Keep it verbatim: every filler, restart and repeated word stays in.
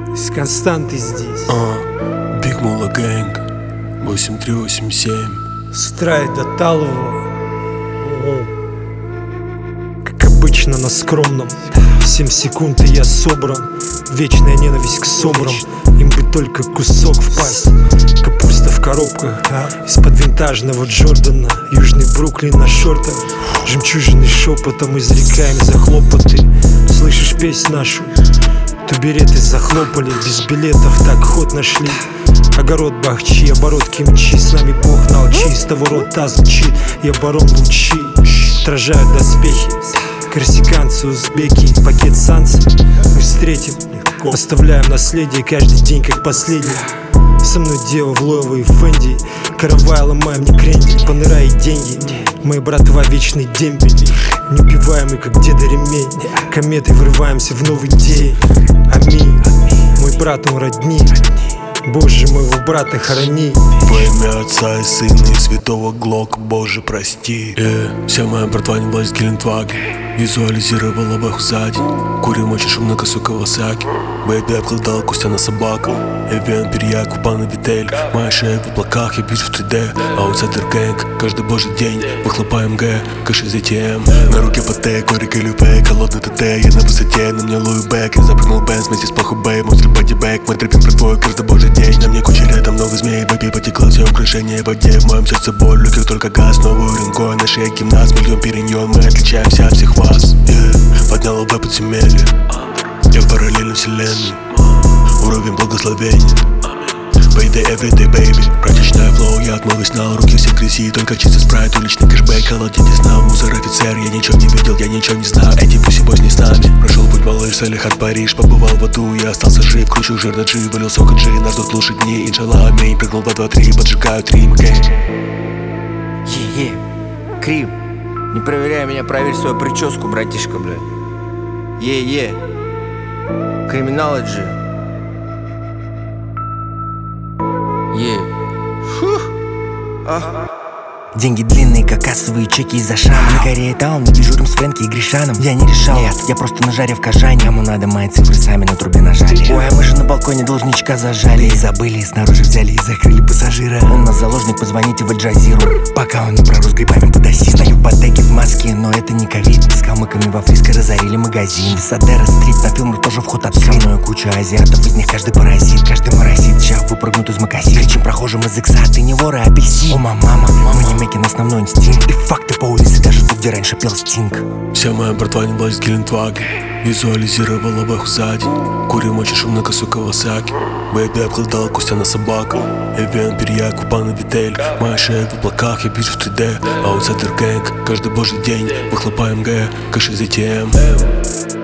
С константы здесь. А, Big Mula Gang восемь три восемь семь. С утра и до талого. Как обычно на скромном. Семь секунд и я собран. Вечная ненависть к собрам. Им бы только кусок впасть. Капуста в коробках из-под винтажного Джордана. Южный Бруклин на шортах. Жемчужины шепотом изрекаем за хлопоты. Слышишь песнь нашу? Тубереты захлопали. Без билетов так ход нашли. Огород бахчи, оборотки мчи. С нами Бог научи, с того рот таз мчи. Я барон лучи, отражают доспехи. Корсиканцы, узбеки, пакет санкций мы встретим. Оставляем наследие каждый день как последний. Со мной дева в Лоево и Фенди. Каравай ломаем, не крендель, понырай деньги. Мои братва вечный дембель. Неубиваемый как деда ремень. Кометой врываемся в новый день. Аминь. Мой брат, он родни. Боже, моего брата храни. Во имя Отца и Сына и Святого Глок, Боже, прости. yeah. Вся моя братва не влазит в Гелендваген. Визуализировала бэху сзади. Курим очень шумно косу Кавасаки. Бэйби обкладала Костя на собаку. Эвиан, перьяк, упан на витель. Моя шея в облаках, я вижу в три дэ. Аутсайдер гэнг, каждый божий день. Выхлопаем Г, кэш из эй ти эм. На руке патэ, корик и люпэ. Холодный ТТ, я на высоте, на мне лую бэк. Я запрыгнул бэнс вместе с плохой бэй. Мой стиль бодибэк, мы трепим про твой каждый божий день. На мне куча рядом много змей, бэби потекла все украшения в воде. В моем сердце боль, люки только газ. Новую ринго, на шее гимнаст, миллион переньон. Мы отличаемся от всех вас. yeah. Поднял лб подземелье. Я в параллельной вселенной. Уровень благословения. Payday everyday, baby. Практичная флоу, я отмыл снял. Руки все грязи, только чистый спрайт. Уличный кэшбэк, холодный сна. Мусор офицер, я ничего не видел, я ничего не знаю. Эти пуси бойс не с нами. Прошел путь малыш, Салихат, Париж. Побывал в аду, я остался жив. Кручу жирно джи, валил сока джи. Нас ждут лучшие дни, иншалла, аминь. Прыгнул два, два, три, поджигают рим, гэй. Е-е, Крим, не проверяй меня, проверь свою прическу, братишка, блядь. Е-е, Криминалоджи. Е. Фух. А. Деньги длинные, как кассовые чеки из-за шама. На Корея Таун мы дежурим с Фрэнки и Гришаном. Я не решал, нет, я просто на жаре в Кажане. Кому надо, мои цифры сами на трубе нажали. Ой, а мы же на балконе должничка зажали. И забыли, снаружи взяли и закрыли пассажира. Он нас заложник, позвоните в Аль-Джазиру. Пока он не пророс грибами под оси. Стою в ботеке в маске, но это не ковид. С калмыками во Фриско разорили магазин. Садера стрит, на фильмах тоже вход открыт. Со мною куча азиатов, из них каждый паразит. Каждый моросит, сейчас выпрыгнут из макасин. Кричим прохожим из икса, ты не вор, а апельсин. О, мама, мы не мекин, основной инстинкт. И факты по улице, даже тут, где раньше пел Стинг. Вся моя братва не влазит в Гелендваген. Визуализировала бэху сзади. Курим очень шумно косу Кавасаки. Бэйби обкладала Костя на собаку. Эвиан, перьяк, упан на витель. Моя шея в облаках, я вижу в три дэ. Аутсайдер гэнг, каждый божий день. Выхлопаем Г, кэш из эй ти эм.